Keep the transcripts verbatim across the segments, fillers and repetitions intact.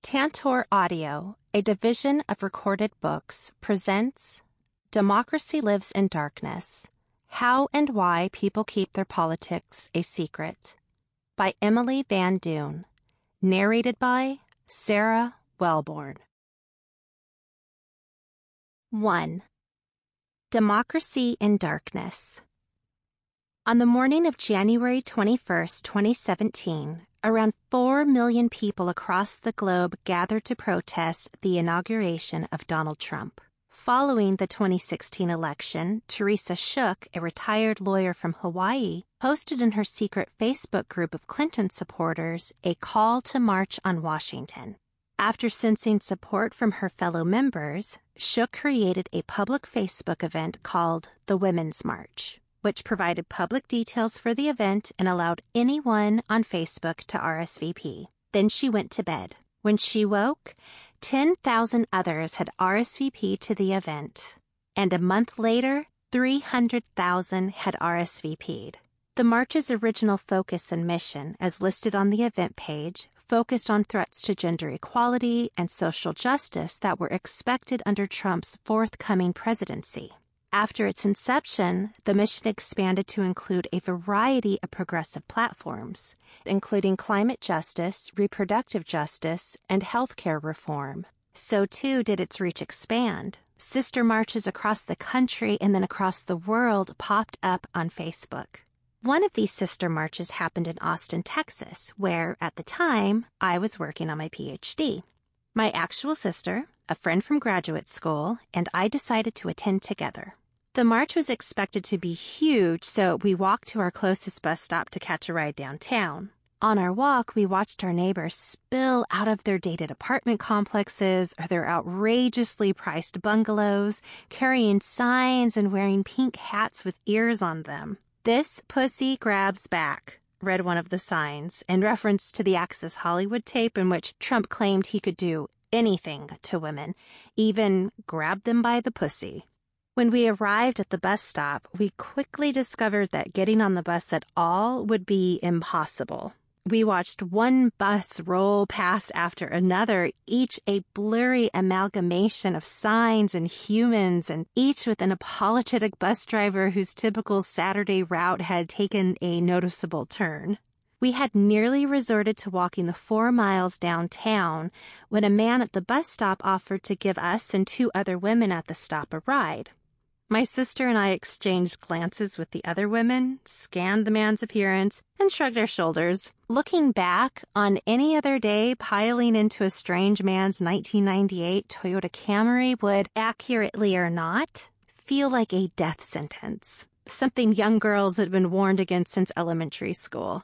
Tantor Audio, a division of Recorded Books, presents Democracy Lives in Darkness: How and Why People Keep Their Politics a Secret, by Emily Van Doon, narrated by Sarah Wellborn. one. Democracy in Darkness. On the morning of January twenty-first, twenty seventeen, around four million people across the globe gathered to protest the inauguration of Donald Trump. Following the twenty sixteen election, Teresa Shook, a retired lawyer from Hawaii, posted in her secret Facebook group of Clinton supporters a call to march on Washington. After sensing support from her fellow members, Shook created a public Facebook event called the Women's March, which provided public details for the event and allowed anyone on Facebook to R S V P. Then she went to bed. When she woke, ten thousand others had R S V P'd to the event. And a month later, three hundred thousand had R S V P'd. The march's original focus and mission, as listed on the event page, focused on threats to gender equality and social justice that were expected under Trump's forthcoming presidency. After its inception, the mission expanded to include a variety of progressive platforms, including climate justice, reproductive justice, and healthcare reform. So too did its reach expand. Sister marches across the country and then across the world popped up on Facebook. One of these sister marches happened in Austin, Texas, where, at the time, I was working on my P H D. My actual sister, a friend from graduate school, and I decided to attend together. The march was expected to be huge, so we walked to our closest bus stop to catch a ride downtown. On our walk, we watched our neighbors spill out of their dated apartment complexes or their outrageously priced bungalows, carrying signs and wearing pink hats with ears on them. "This pussy grabs back," read one of the signs, in reference to the Access Hollywood tape in which Trump claimed he could do anything to women, even grab them by the pussy. When we arrived at the bus stop, we quickly discovered that getting on the bus at all would be impossible. We watched one bus roll past after another, each a blurry amalgamation of signs and humans, and each with an apologetic bus driver whose typical Saturday route had taken a noticeable turn. We had nearly resorted to walking the four miles downtown when a man at the bus stop offered to give us and two other women at the stop a ride. My sister and I exchanged glances with the other women, scanned the man's appearance, and shrugged our shoulders. Looking back, on any other day, piling into a strange man's nineteen ninety-eight Toyota Camry would, accurately or not, feel like a death sentence, something young girls had been warned against since elementary school.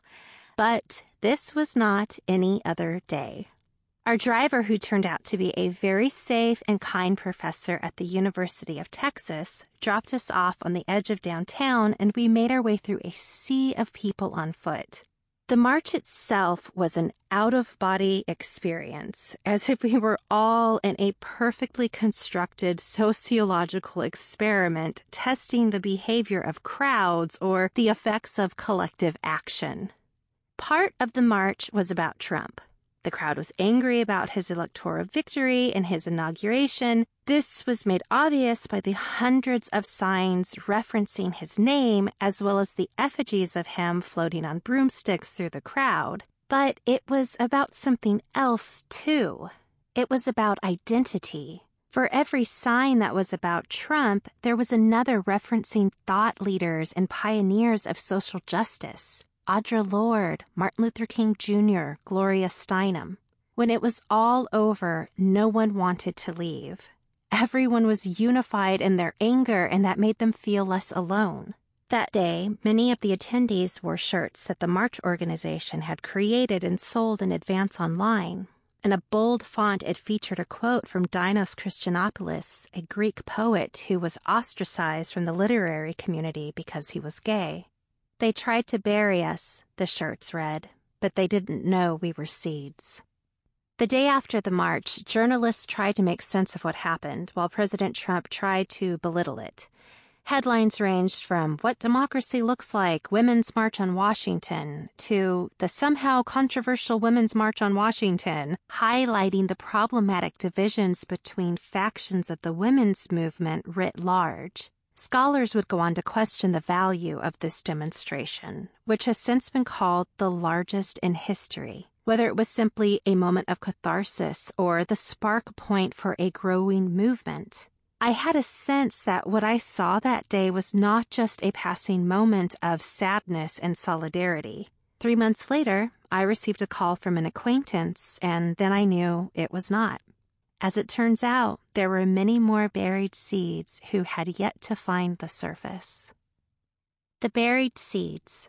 But this was not any other day. Our driver, who turned out to be a very safe and kind professor at the University of Texas, dropped us off on the edge of downtown, and we made our way through a sea of people on foot. The march itself was an out-of-body experience, as if we were all in a perfectly constructed sociological experiment testing the behavior of crowds or the effects of collective action. Part of the march was about Trump. The crowd was angry about his electoral victory and his inauguration. This was made obvious by the hundreds of signs referencing his name, as well as the effigies of him floating on broomsticks through the crowd. But it was about something else, too. It was about identity. For every sign that was about Trump, there was another referencing thought leaders and pioneers of social justice. Audre Lorde, Martin Luther King Junior, Gloria Steinem. When it was all over, no one wanted to leave. Everyone was unified in their anger, and that made them feel less alone. That day, many of the attendees wore shirts that the March organization had created and sold in advance online. In a bold font, it featured a quote from Dinos Christianopoulos, a Greek poet who was ostracized from the literary community because he was gay. "They tried to bury us," the shirts read, "but they didn't know we were seeds." The day after the march, journalists tried to make sense of what happened, while President Trump tried to belittle it. Headlines ranged from What Democracy Looks Like, Women's March on Washington, to the somehow controversial Women's March on Washington, highlighting the problematic divisions between factions of the women's movement writ large. Scholars would go on to question the value of this demonstration, which has since been called the largest in history, whether it was simply a moment of catharsis or the spark point for a growing movement. I had a sense that what I saw that day was not just a passing moment of sadness and solidarity. Three months later, I received a call from an acquaintance, and then I knew it was not. As it turns out, there were many more buried seeds who had yet to find the surface. The buried seeds.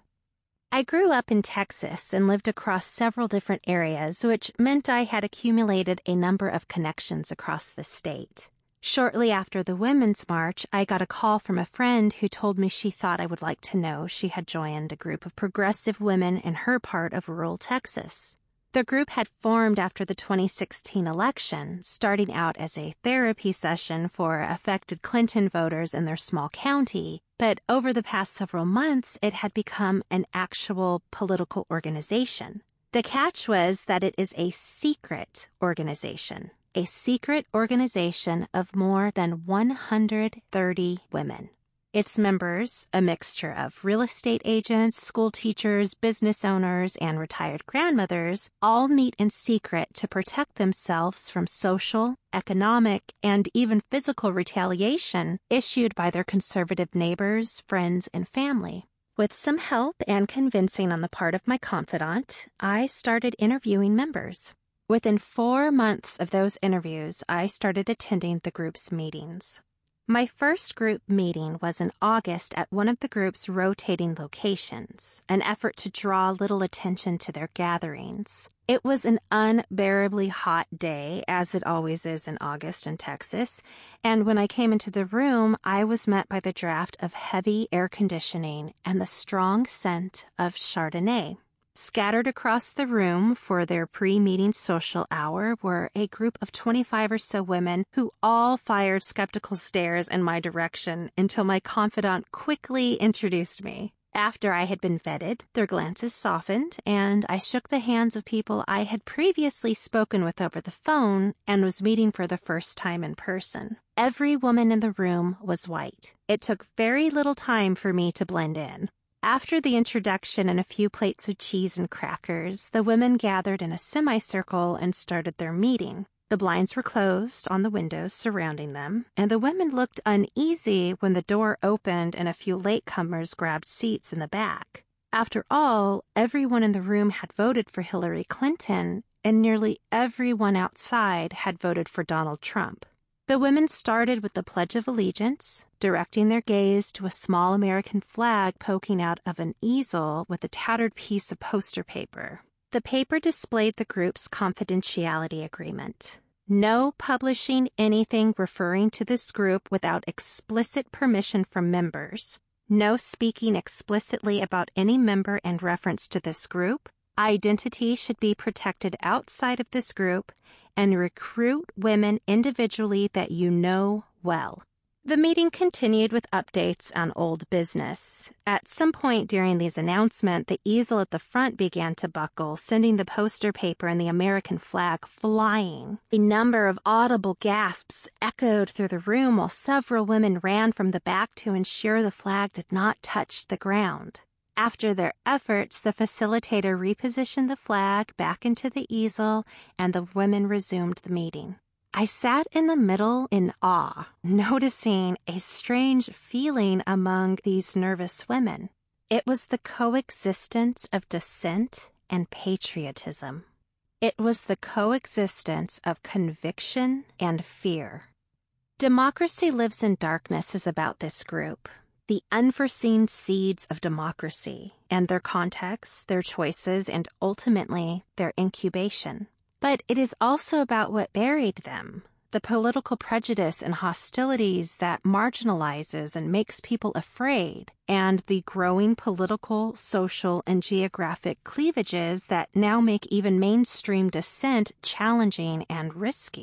I grew up in Texas and lived across several different areas, which meant I had accumulated a number of connections across the state. Shortly after the Women's March, I got a call from a friend who told me she thought I would like to know she had joined a group of progressive women in her part of rural Texas. The group had formed after the twenty sixteen election, starting out as a therapy session for affected Clinton voters in their small county, but over the past several months, it had become an actual political organization. The catch was that it is a secret organization. A secret organization of more than one hundred thirty women. Its members, a mixture of real estate agents, school teachers, business owners, and retired grandmothers, all meet in secret to protect themselves from social, economic, and even physical retaliation issued by their conservative neighbors, friends, and family. With some help and convincing on the part of my confidant, I started interviewing members. Within four months of those interviews, I started attending the group's meetings. My first group meeting was in August at one of the group's rotating locations, an effort to draw little attention to their gatherings. It was an unbearably hot day, as it always is in August in Texas, and when I came into the room, I was met by the draft of heavy air conditioning and the strong scent of Chardonnay. Scattered across the room for their pre-meeting social hour were a group of twenty-five or so women who all fired skeptical stares in my direction until my confidant quickly introduced me. After I had been vetted, their glances softened, and I shook the hands of people I had previously spoken with over the phone and was meeting for the first time in person. Every woman in the room was white. It took very little time for me to blend in. After the introduction and a few plates of cheese and crackers, the women gathered in a semicircle and started their meeting. The blinds were closed on the windows surrounding them, and the women looked uneasy when the door opened and a few latecomers grabbed seats in the back. After all, everyone in the room had voted for Hillary Clinton, and nearly everyone outside had voted for Donald Trump. The women started with the Pledge of Allegiance, directing their gaze to a small American flag poking out of an easel with a tattered piece of poster paper. The paper displayed the group's confidentiality agreement. No publishing anything referring to this group without explicit permission from members. No speaking explicitly about any member in reference to this group. Identity should be protected outside of this group, and recruit women individually that you know well. The meeting continued with updates on old business. At some point during these announcements, the easel at the front began to buckle, sending the poster paper and the American flag flying. A number of audible gasps echoed through the room while several women ran from the back to ensure the flag did not touch the ground. After their efforts, the facilitator repositioned the flag back into the easel, and the women resumed the meeting. I sat in the middle in awe, noticing a strange feeling among these nervous women. It was the coexistence of dissent and patriotism. It was the coexistence of conviction and fear. Democracy Lives in Darkness is about this group. The unforeseen seeds of democracy and their context, their choices, and ultimately their incubation. But it is also about what buried them, the political prejudice and hostilities that marginalizes and makes people afraid, and the growing political, social, and geographic cleavages that now make even mainstream dissent challenging and risky.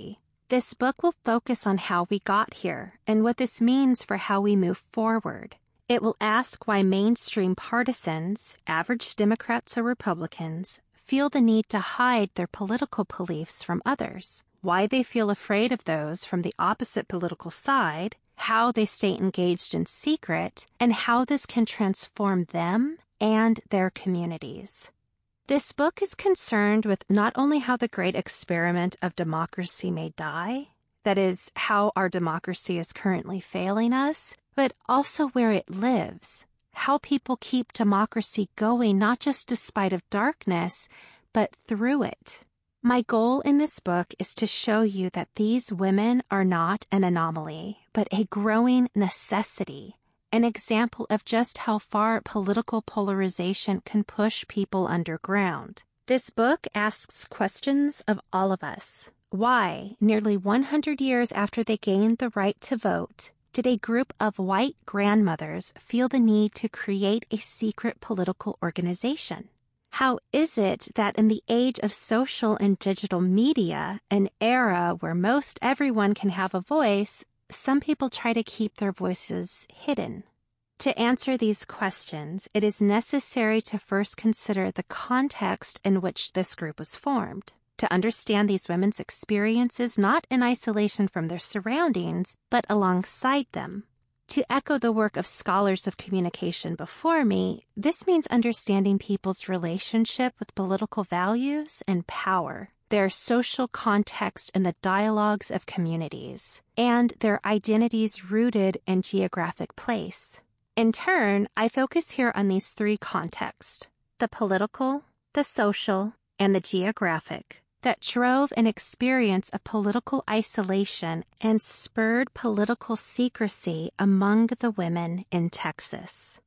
This book will focus on how we got here and what this means for how we move forward. It will ask why mainstream partisans, average Democrats or Republicans, feel the need to hide their political beliefs from others, why they feel afraid of those from the opposite political side, how they stay engaged in secret, and how this can transform them and their communities. This book is concerned with not only how the great experiment of democracy may die, that is, how our democracy is currently failing us, but also where it lives, how people keep democracy going not just despite of darkness, but through it. My goal in this book is to show you that these women are not an anomaly, but a growing necessity, an example of just how far political polarization can push people underground. This book asks questions of all of us. Why, nearly one hundred years after they gained the right to vote, did a group of white grandmothers feel the need to create a secret political organization? How is it that in the age of social and digital media, an era where most everyone can have a voice, some people try to keep their voices hidden? To answer these questions, it is necessary to first consider the context in which this group was formed, to understand these women's experiences not in isolation from their surroundings, but alongside them. To echo the work of scholars of communication before me, this means understanding people's relationship with political values and power, their social context in the dialogues of communities, and their identities rooted in geographic place. In turn, I focus here on these three contexts, the political, the social, and the geographic, that drove an experience of political isolation and spurred political secrecy among the women in Texas.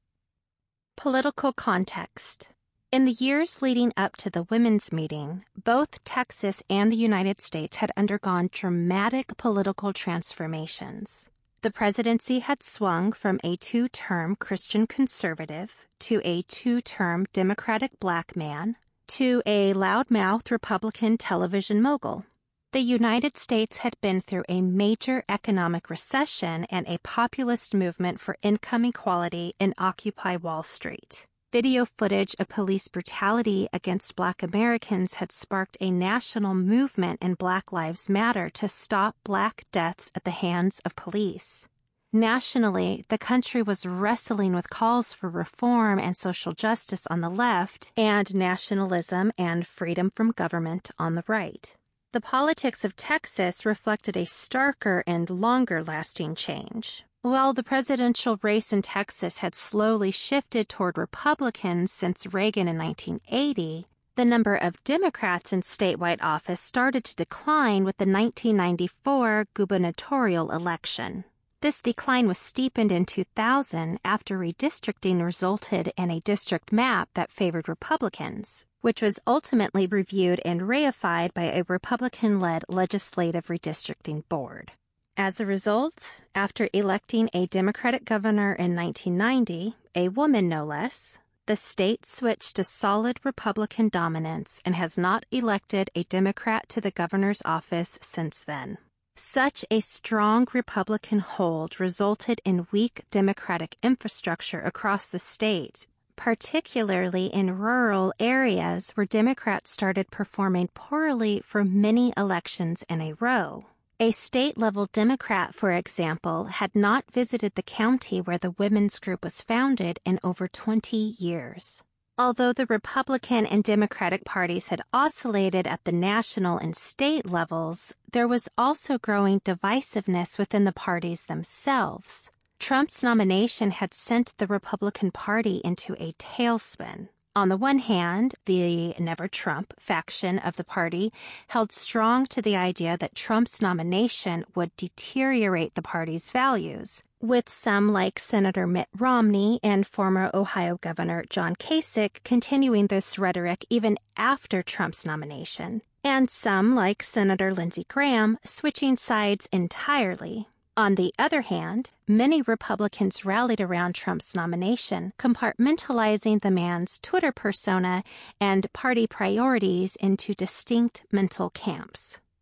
Political context. In the years leading up to the women's meeting, both Texas and the United States had undergone dramatic political transformations. The presidency had swung from a two-term Christian conservative to a two-term Democratic black man to a loudmouth Republican television mogul. The United States had been through a major economic recession and a populist movement for income equality in Occupy Wall Street. Video footage of police brutality against Black Americans had sparked a national movement in Black Lives Matter to stop Black deaths at the hands of police. Nationally, the country was wrestling with calls for reform and social justice on the left and nationalism and freedom from government on the right. The politics of Texas reflected a starker and longer-lasting change. While the presidential race in Texas had slowly shifted toward Republicans since Reagan in nineteen eighty, the number of Democrats in statewide office started to decline with the nineteen ninety-four gubernatorial election. This decline was steepened in two thousand after redistricting resulted in a district map that favored Republicans, which was ultimately reviewed and reified by a Republican-led legislative redistricting board. As a result, after electing a Democratic governor in nineteen ninety, a woman no less, the state switched to solid Republican dominance and has not elected a Democrat to the governor's office since then. Such a strong Republican hold resulted in weak Democratic infrastructure across the state, particularly in rural areas where Democrats started performing poorly for many elections in a row. A state-level Democrat, for example, had not visited the county where the women's group was founded in over twenty years. Although the Republican and Democratic parties had oscillated at the national and state levels, there was also growing divisiveness within the parties themselves. Trump's nomination had sent the Republican Party into a tailspin. On the one hand, the Never Trump faction of the party held strong to the idea that Trump's nomination would deteriorate the party's values, with some like Senator Mitt Romney and former Ohio Governor John Kasich continuing this rhetoric even after Trump's nomination, and some like Senator Lindsey Graham switching sides entirely. On the other hand, many Republicans rallied around Trump's nomination, compartmentalizing the man's Twitter persona and party priorities into distinct mental camps.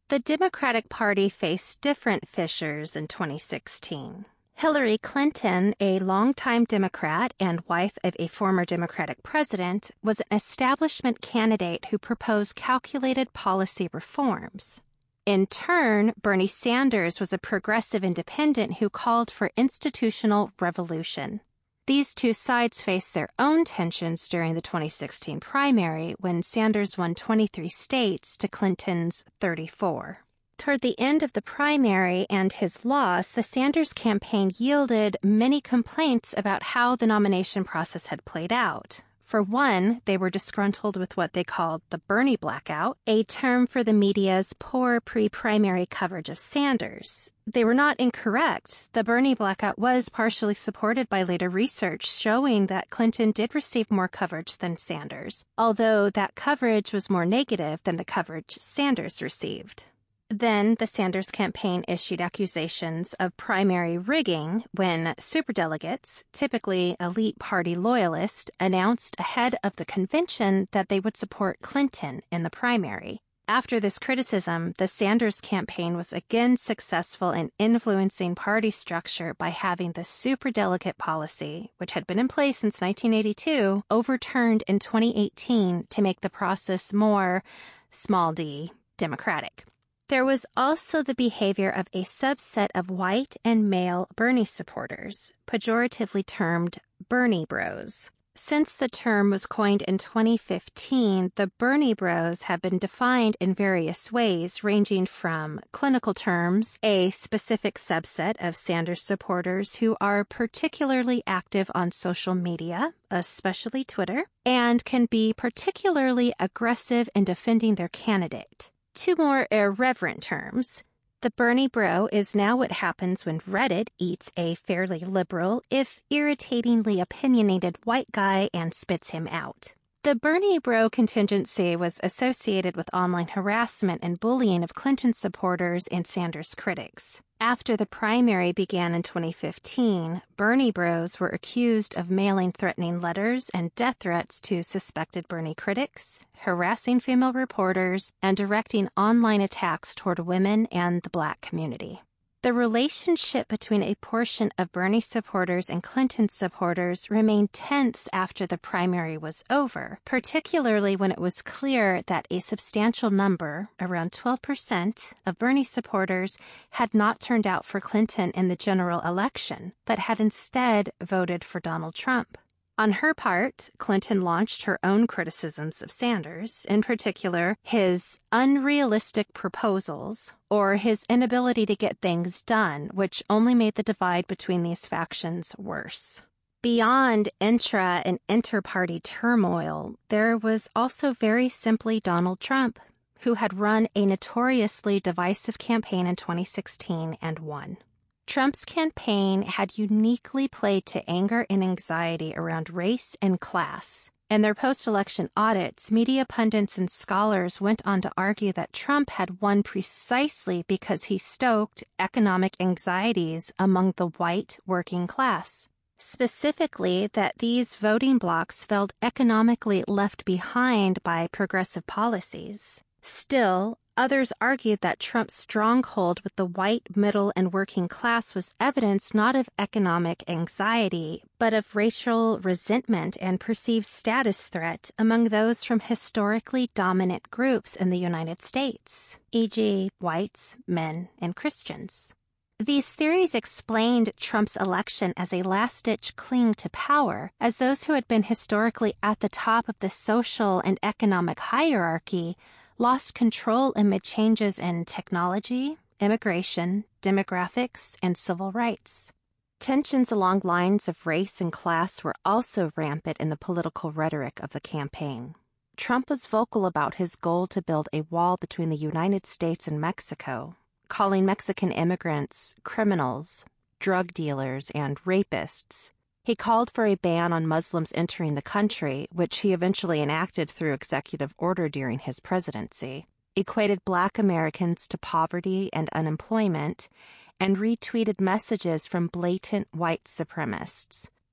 The Democratic Party faced different fissures in twenty sixteen. Hillary Clinton, a longtime Democrat and wife of a former Democratic president, was an establishment candidate who proposed calculated policy reforms. In turn, Bernie Sanders was a progressive independent who called for institutional revolution. These two sides faced their own tensions during the twenty sixteen primary when Sanders won twenty-three states to Clinton's thirty-four. Toward the end of the primary and his loss, the Sanders campaign yielded many complaints about how the nomination process had played out. For one, they were disgruntled with what they called the Bernie blackout, a term for the media's poor pre-primary coverage of Sanders. They were not incorrect. The Bernie blackout was partially supported by later research showing that Clinton did receive more coverage than Sanders, although that coverage was more negative than the coverage Sanders received. Then the Sanders campaign issued accusations of primary rigging when superdelegates, typically elite party loyalists, announced ahead of the convention that they would support Clinton in the primary. After this criticism, the Sanders campaign was again successful in influencing party structure by having the superdelegate policy, which had been in place since nineteen eighty-two, overturned in twenty eighteen to make the process more, small d, democratic. There was also the behavior of a subset of white and male Bernie supporters, pejoratively termed Bernie Bros. Since the term was coined in twenty fifteen, the Bernie Bros have been defined in various ways, ranging from clinical terms, a specific subset of Sanders supporters who are particularly active on social media, especially Twitter, and can be particularly aggressive in defending their candidate. Two more irreverent terms. The Bernie Bro is now what happens when Reddit eats a fairly liberal, if irritatingly opinionated white guy and spits him out. The Bernie Bro contingency was associated with online harassment and bullying of Clinton supporters and Sanders critics. After the primary began in twenty fifteen, Bernie Bros were accused of mailing threatening letters and death threats to suspected Bernie critics, harassing female reporters, and directing online attacks toward women and the Black community. The relationship between a portion of Bernie supporters and Clinton supporters remained tense after the primary was over, particularly when it was clear that a substantial number, around twelve percent, of Bernie supporters had not turned out for Clinton in the general election, but had instead voted for Donald Trump. On her part, Clinton launched her own criticisms of Sanders, in particular his unrealistic proposals or his inability to get things done, which only made the divide between these factions worse. Beyond intra- and inter-party turmoil, there was also very simply Donald Trump, who had run a notoriously divisive campaign in twenty sixteen and won. Trump's campaign had uniquely played to anger and anxiety around race and class. In their post-election audits, media pundits and scholars went on to argue that Trump had won precisely because he stoked economic anxieties among the white working class. Specifically, that these voting blocs felt economically left behind by progressive policies. Still, others argued that Trump's stronghold with the white, middle, and working class was evidence not of economic anxiety, but of racial resentment and perceived status threat among those from historically dominant groups in the United States, for example whites, men, and Christians. These theories explained Trump's election as a last-ditch cling to power, as those who had been historically at the top of the social and economic hierarchy lost control amid changes in technology, immigration, demographics, and civil rights. Tensions along lines of race and class were also rampant in the political rhetoric of the campaign. Trump was vocal about his goal to build a wall between the United States and Mexico, calling Mexican immigrants criminals, drug dealers, and rapists. He called for a ban on Muslims entering the country, which he eventually enacted through executive order during his presidency, equated Black Americans to poverty and unemployment, and retweeted messages from blatant white supremacists.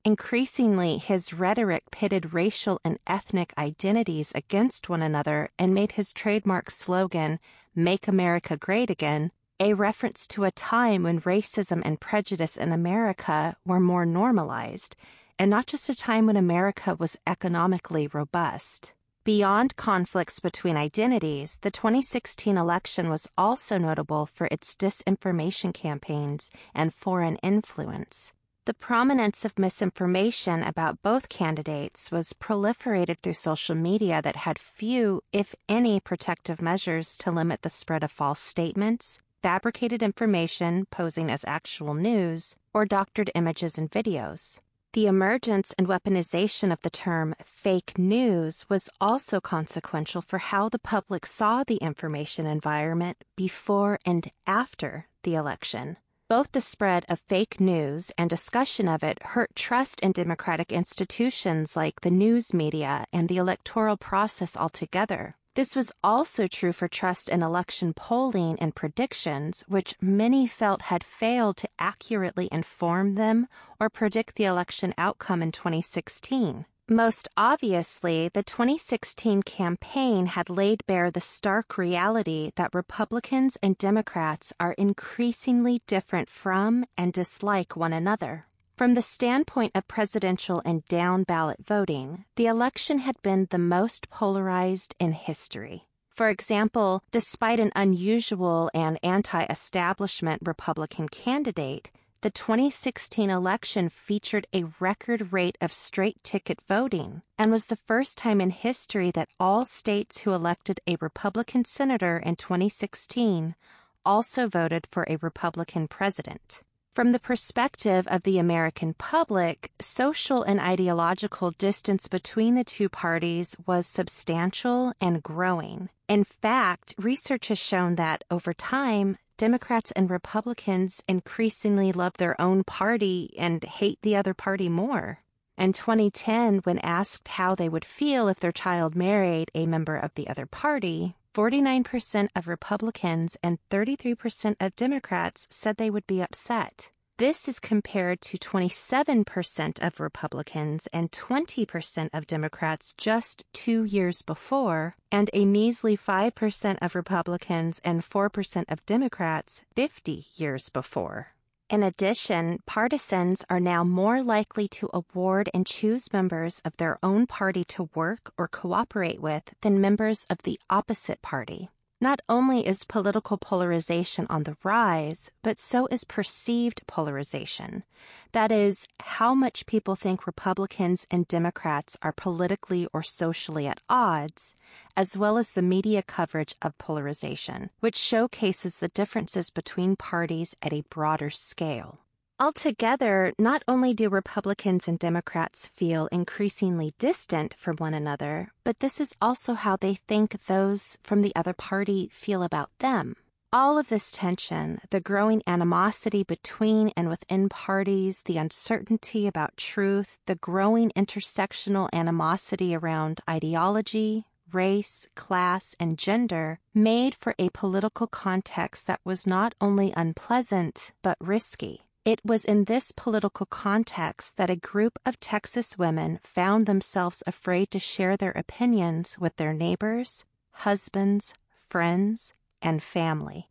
Increasingly, his rhetoric pitted racial and ethnic identities against one another and made his trademark slogan, "Make America Great Again," a reference to a time when racism and prejudice in America were more normalized, and not just a time when America was economically robust. Beyond conflicts between identities, the twenty sixteen election was also notable for its disinformation campaigns and foreign influence. The prominence of misinformation about both candidates was proliferated through social media that had few, if any, protective measures to limit the spread of false statements, fabricated information posing as actual news, or doctored images and videos. The emergence and weaponization of the term fake news was also consequential for how the public saw the information environment before and after the election. Both the spread of fake news and discussion of it hurt trust in democratic institutions like the news media and the electoral process altogether. This was also true for trust in election polling and predictions, which many felt had failed to accurately inform them or predict the election outcome in twenty sixteen. Most obviously, the twenty sixteen campaign had laid bare the stark reality that Republicans and Democrats are increasingly different from and dislike one another. From the standpoint of presidential and down-ballot voting, the election had been the most polarized in history. For example, despite an unusual and anti-establishment Republican candidate, the twenty sixteen election featured a record rate of straight-ticket voting and was the first time in history that all states who elected a Republican senator in twenty sixteen also voted for a Republican president. From the perspective of the American public, social and ideological distance between the two parties was substantial and growing. In fact, research has shown that, over time, Democrats and Republicans increasingly love their own party and hate the other party more. In twenty ten, when asked how they would feel if their child married a member of the other party, forty-nine percent of Republicans and thirty-three percent of Democrats said they would be upset. This is compared to twenty-seven percent of Republicans and twenty percent of Democrats just two years before, and a measly five percent of Republicans and four percent of Democrats fifty years before. In addition, partisans are now more likely to award and choose members of their own party to work or cooperate with than members of the opposite party. Not only is political polarization on the rise, but so is perceived polarization. That is, how much people think Republicans and Democrats are politically or socially at odds, as well as the media coverage of polarization, which showcases the differences between parties at a broader scale. Altogether, not only do Republicans and Democrats feel increasingly distant from one another, but this is also how they think those from the other party feel about them. All of this tension, the growing animosity between and within parties, the uncertainty about truth, the growing intersectional animosity around ideology, race, class, and gender, made for a political context that was not only unpleasant, but risky. It was in this political context that a group of Texas women found themselves afraid to share their opinions with their neighbors, husbands, friends, and family.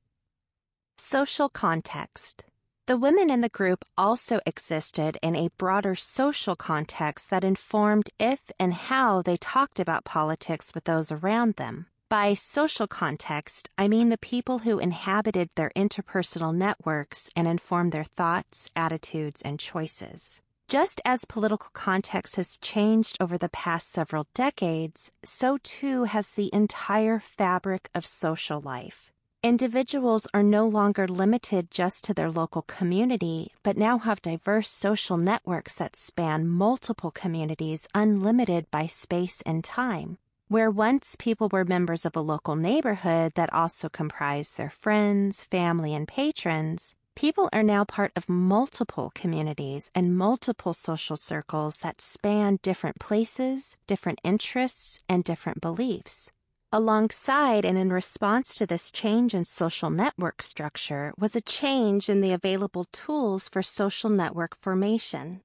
Social context. The women in the group also existed in a broader social context that informed if and how they talked about politics with those around them. By social context, I mean the people who inhabited their interpersonal networks and informed their thoughts, attitudes, and choices. Just as political context has changed over the past several decades, so too has the entire fabric of social life. Individuals are no longer limited just to their local community, but now have diverse social networks that span multiple communities unlimited by space and time. Where once people were members of a local neighborhood that also comprised their friends, family, and patrons, people are now part of multiple communities and multiple social circles that span different places, different interests, and different beliefs. Alongside and in response to this change in social network structure was a change in the available tools for social network formation.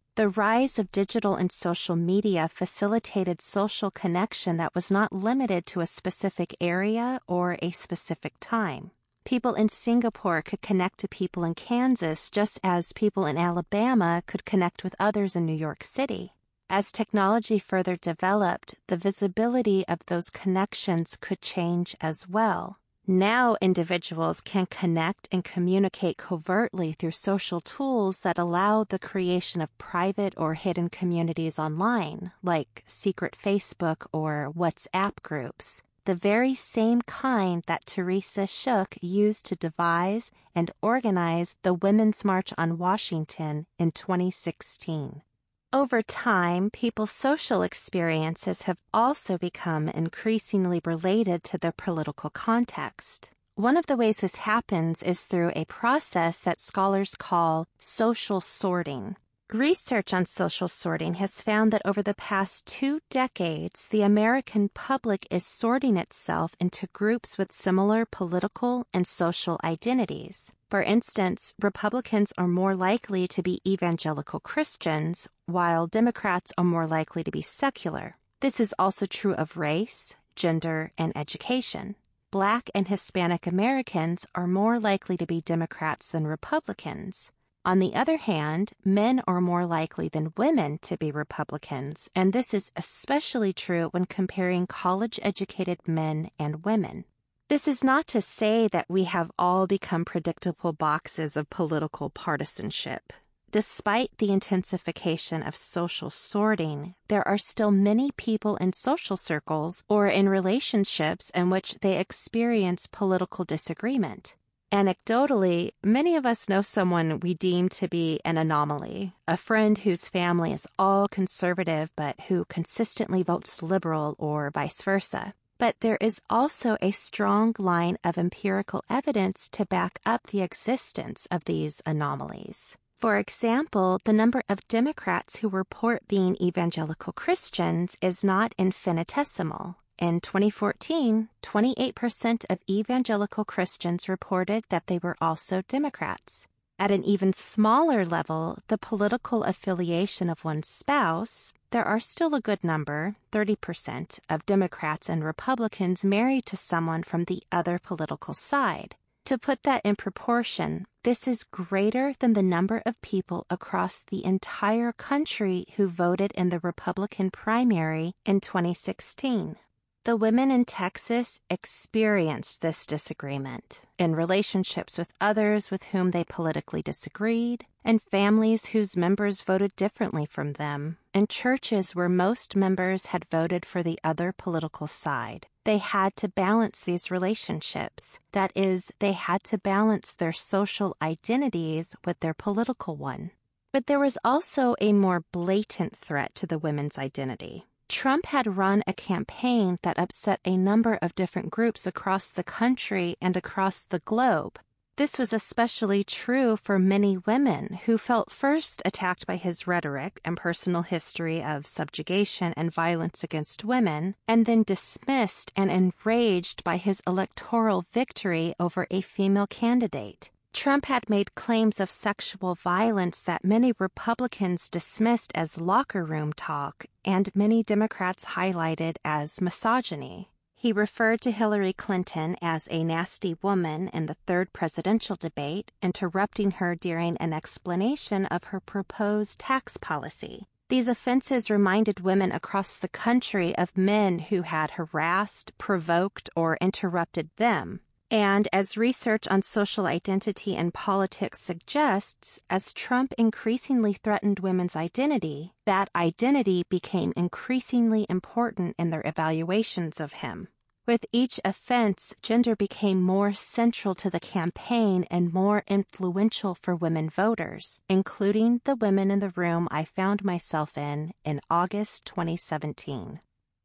The rise of digital and social media facilitated social connection that was not limited to a specific area or a specific time. People in Singapore could connect to people in Kansas just as people in Alabama could connect with others in New York City. As technology further developed, the visibility of those connections could change as well. Now individuals can connect and communicate covertly through social tools that allow the creation of private or hidden communities online, like secret Facebook or WhatsApp groups, the very same kind that Teresa Shook used to devise and organize the Women's March on Washington in twenty sixteen. Over time, people's social experiences have also become increasingly related to their political context. One of the ways this happens is through a process that scholars call social sorting. Research on social sorting has found that over the past two decades, the American public is sorting itself into groups with similar political and social identities. For instance, Republicans are more likely to be evangelical Christians, while Democrats are more likely to be secular. This is also true of race, gender, and education. Black and Hispanic Americans are more likely to be Democrats than Republicans. On the other hand, men are more likely than women to be Republicans, and this is especially true when comparing college-educated men and women. This is not to say that we have all become predictable boxes of political partisanship. Despite the intensification of social sorting, there are still many people in social circles or in relationships in which they experience political disagreement. Anecdotally, many of us know someone we deem to be an anomaly, a friend whose family is all conservative but who consistently votes liberal or vice versa. But there is also a strong line of empirical evidence to back up the existence of these anomalies. For example, the number of Democrats who report being evangelical Christians is not infinitesimal. In twenty fourteen, twenty-eight percent of evangelical Christians reported that they were also Democrats. At an even smaller level, the political affiliation of one's spouse, there are still a good number, thirty percent, of Democrats and Republicans married to someone from the other political side. To put that in proportion, this is greater than the number of people across the entire country who voted in the Republican primary in twenty sixteen. The women in Texas experienced this disagreement in relationships with others with whom they politically disagreed, and families whose members voted differently from them, and churches where most members had voted for the other political side. They had to balance these relationships. That is, they had to balance their social identities with their political one. But there was also a more blatant threat to the women's identity. Trump had run a campaign that upset a number of different groups across the country and across the globe. This was especially true for many women who felt first attacked by his rhetoric and personal history of subjugation and violence against women, and then dismissed and enraged by his electoral victory over a female candidate. Trump had made claims of sexual violence that many Republicans dismissed as locker room talk, and many Democrats highlighted as misogyny. He referred to Hillary Clinton as a nasty woman in the third presidential debate, interrupting her during an explanation of her proposed tax policy. These offenses reminded women across the country of men who had harassed, provoked, or interrupted them. And as research on social identity and politics suggests, as Trump increasingly threatened women's identity, that identity became increasingly important in their evaluations of him. With each offense, gender became more central to the campaign and more influential for women voters, including the women in the room I found myself in in August twenty seventeen.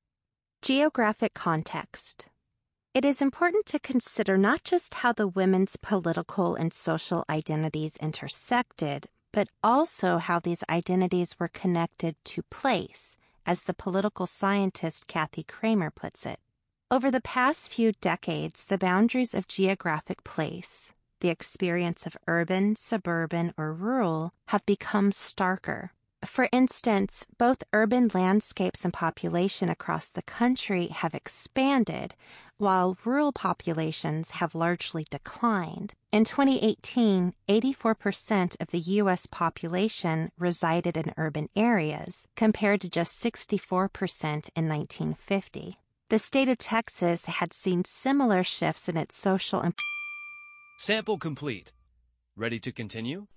Geographic context. It is important to consider not just how the women's political and social identities intersected, but also how these identities were connected to place, as the political scientist Kathy Kramer puts it. Over the past few decades, the boundaries of geographic place, the experience of urban, suburban, or rural, have become starker. For instance, both urban landscapes and population across the country have expanded, while rural populations have largely declined. In twenty eighteen, eighty-four percent of the U S population resided in urban areas, compared to just sixty-four percent in nineteen fifty. The state of Texas had seen similar shifts in its social and... Sample complete. Ready to continue?